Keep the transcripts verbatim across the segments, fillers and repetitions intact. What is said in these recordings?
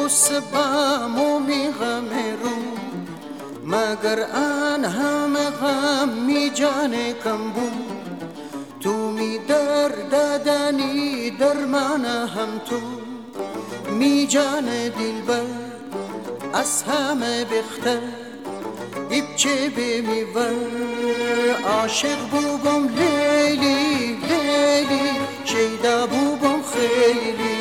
سبام و می غم رو مگر آن همه غم می جان کم بود تو می در دادنی درمان هم تو می جان دلبر از همه بختر ایبچه بمیور عاشق بوبم لیلی لیلی شیدا بوبم خیلی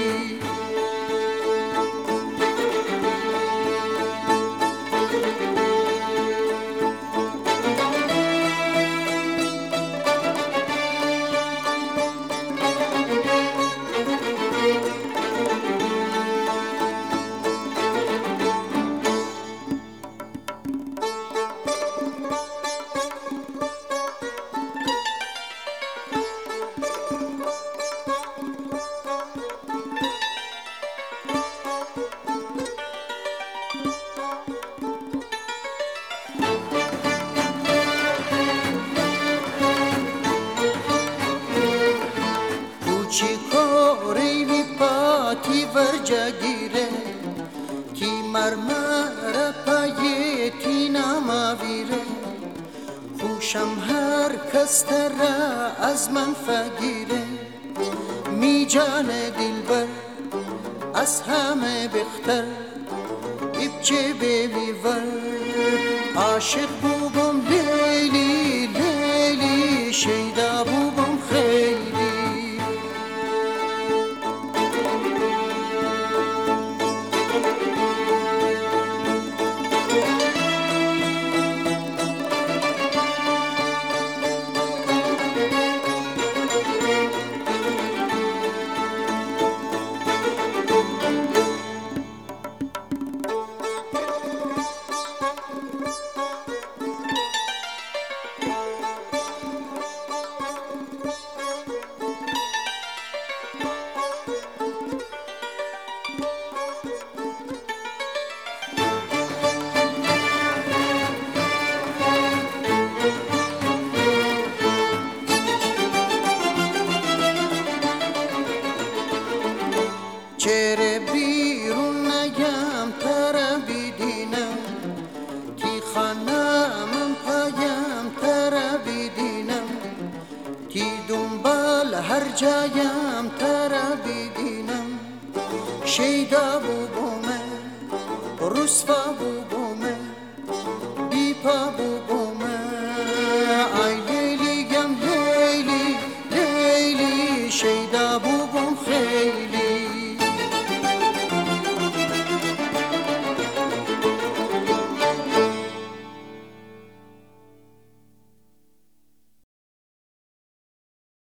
چیکاری پاتی ورجا گیره کی مرمر پای تی نماویره خوشم هر کس ترا از من فگیره می جان دلبر از همه بختر ایبچه بمیور عاشق بوبم لیلی لیلی شیدا بوبم خیلی چهره بیرون نگم ترا بیدینم تی خانم پایم ترا بیدینم تی دنبال هر جایم ترا بیدینم شیدا بوبومه رسوا بوبومه بیپا بوبومه ای لیلی گم لیلی لیلی شیدا